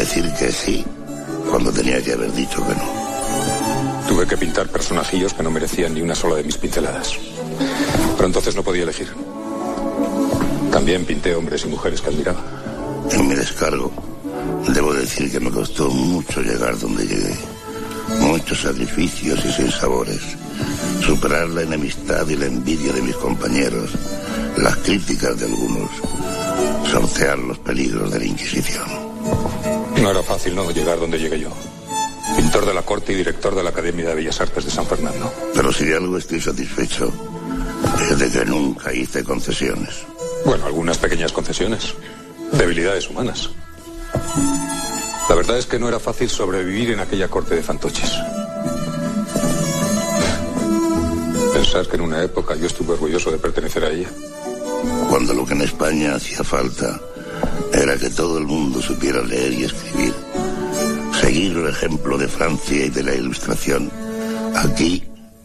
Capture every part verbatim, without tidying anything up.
decir que sí cuando tenía que haber dicho que no. Tuve que pintar personajillos que no merecían ni una sola de mis pinceladas. Pero entonces no podía elegir. También pinté hombres y mujeres que admiraba. En mi descargo, debo decir que me costó mucho llegar donde llegué. Muchos sacrificios y sinsabores. Superar la enemistad y la envidia de mis compañeros, las críticas de algunos, sortear los peligros de la Inquisición. No era fácil, ¿no?, llegar donde llegué yo. Pintor de la corte y director de la Academia de Bellas Artes de San Fernando. Pero si de algo estoy satisfecho, es de que nunca hice concesiones. Bueno, algunas pequeñas concesiones. Debilidades humanas. La verdad es que no era fácil sobrevivir en aquella corte de fantoches. Pensar que en una época yo estuve orgulloso de pertenecer a ella. Cuando lo que en España hacía falta era que todo el mundo supiera leer y escribir, seguir el ejemplo de Francia y de la Ilustración, aquí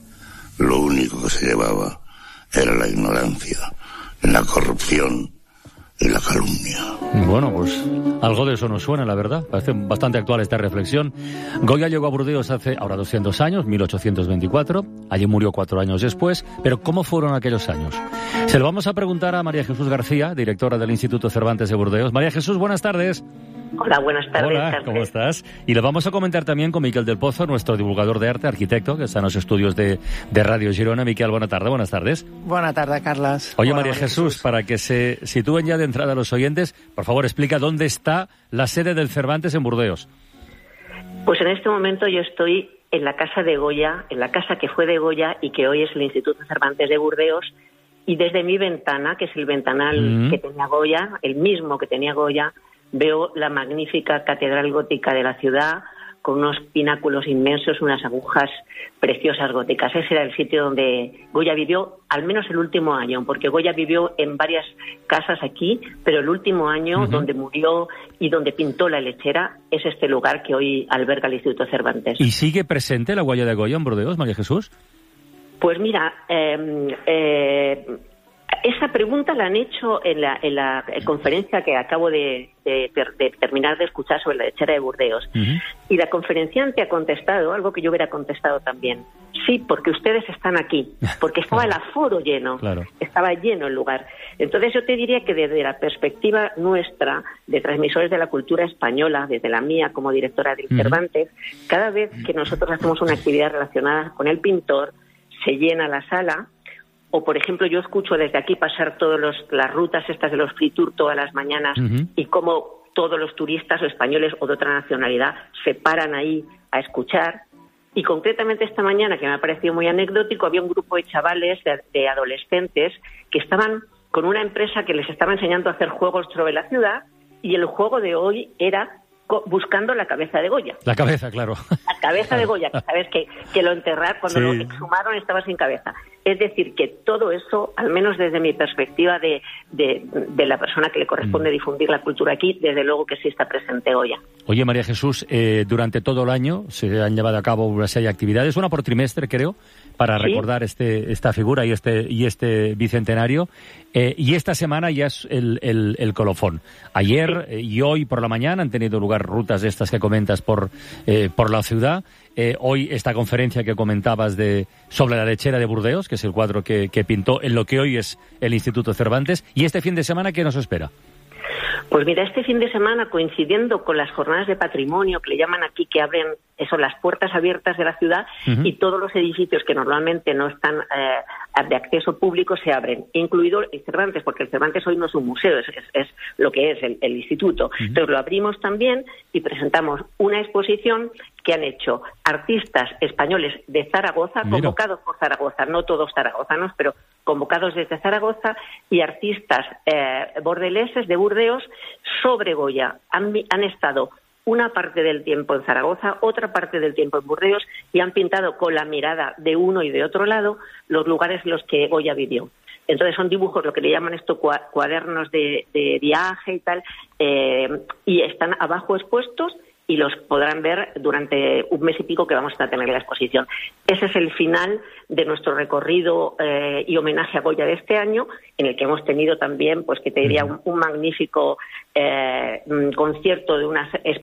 lo único que se llevaba era la ignorancia, la corrupción y la calumnia. Bueno, pues algo de eso nos suena, la verdad. Parece bastante actual esta reflexión. Goya llegó a Burdeos hace ahora doscientos años, mil ochocientos veinticuatro. Allí murió cuatro años después. Pero ¿cómo fueron aquellos años? Se lo vamos a preguntar a María Jesús García, directora del Instituto Cervantes de Burdeos. María Jesús, buenas tardes. Hola, buenas tardes. Hola, tardes. ¿cómo estás? Y lo vamos a comentar también con Miquel del Pozo, nuestro divulgador de arte, arquitecto, que está en los estudios de, de Radio Girona. Miquel, buena tarde, buenas tardes. Buenas tardes, Carlas. Oye, Hola, María, María Jesús, Jesús, para que se sitúen ya de entrada los oyentes, por favor, explica dónde está la sede del Cervantes en Burdeos. Pues en este momento yo estoy en la casa de Goya, en la casa que fue de Goya y que hoy es el Instituto Cervantes de Burdeos, y desde mi ventana, que es el ventanal mm. que tenía Goya, el mismo que tenía Goya, veo la magnífica catedral gótica de la ciudad, con unos pináculos inmensos, unas agujas preciosas góticas. Ese era el sitio donde Goya vivió, al menos el último año, porque Goya vivió en varias casas aquí, pero el último año, uh-huh. donde murió y donde pintó La Lechera, es este lugar que hoy alberga el Instituto Cervantes. ¿Y sigue presente la huella de Goya en Burdeos, María Jesús? Pues mira, eh, eh, esa pregunta la han hecho en la, en la conferencia que acabo de, de, de terminar de escuchar sobre La Lechera de Burdeos. Uh-huh. Y la conferenciante ha contestado algo que yo hubiera contestado también. Sí, porque ustedes están aquí, porque estaba claro. el aforo lleno, claro. estaba lleno el lugar. Entonces yo te diría que desde la perspectiva nuestra, de transmisores de la cultura española, desde la mía como directora del uh-huh. Cervantes, cada vez que nosotros hacemos una actividad relacionada con el pintor, se llena la sala. O, por ejemplo, yo escucho desde aquí pasar todas las rutas estas de los free tour todas las mañanas uh-huh. y cómo todos los turistas o españoles o de otra nacionalidad se paran ahí a escuchar. Y concretamente esta mañana, que me ha parecido muy anecdótico, había un grupo de chavales, de, de adolescentes, que estaban con una empresa que les estaba enseñando a hacer juegos sobre la ciudad, y el juego de hoy era buscando la cabeza de Goya. La cabeza, claro. La cabeza de Goya, que sabes que, que lo enterrar, cuando sí. lo exhumaron estaba sin cabeza. Es decir, que todo eso, al menos desde mi perspectiva de, de, de la persona que le corresponde mm. difundir la cultura aquí, desde luego que sí está presente Goya. Oye, María Jesús, eh, durante todo el año se han llevado a cabo una serie de actividades, una por trimestre, creo, para ¿Sí? recordar este esta figura y este y este bicentenario. Eh, y esta semana ya es el, el, el colofón. Ayer sí. eh, y hoy por la mañana han tenido lugar rutas de estas que comentas por, eh, por la ciudad. Eh, hoy esta conferencia que comentabas de sobre La Lechera de Burdeos, que es el cuadro que, que pintó en lo que hoy es el Instituto Cervantes. ¿Y este fin de semana qué nos espera? Pues mira, este fin de semana, coincidiendo con las jornadas de patrimonio, que le llaman aquí, que abren eso, las puertas abiertas de la ciudad, uh-huh. y todos los edificios que normalmente no están eh, de acceso público se abren, incluido el Cervantes, porque el Cervantes hoy no es un museo, es, es, es lo que es el, el instituto. Uh-huh. Entonces lo abrimos también y presentamos una exposición que han hecho artistas españoles de Zaragoza, Mira. convocados por Zaragoza, no todos zaragozanos, pero convocados desde Zaragoza, y artistas eh, bordeleses de Burdeos sobre Goya. Han, han estado una parte del tiempo en Zaragoza, otra parte del tiempo en Burdeos, y han pintado con la mirada de uno y de otro lado los lugares en los que Goya vivió. Entonces son dibujos, lo que le llaman esto cuadernos de, de viaje y tal, eh, y están abajo expuestos y los podrán ver durante un mes y pico que vamos a tener la exposición. Ese es el final de nuestro recorrido eh, y homenaje a Goya de este año, en el que hemos tenido también, pues que te diría, un, un magnífico eh, concierto de unas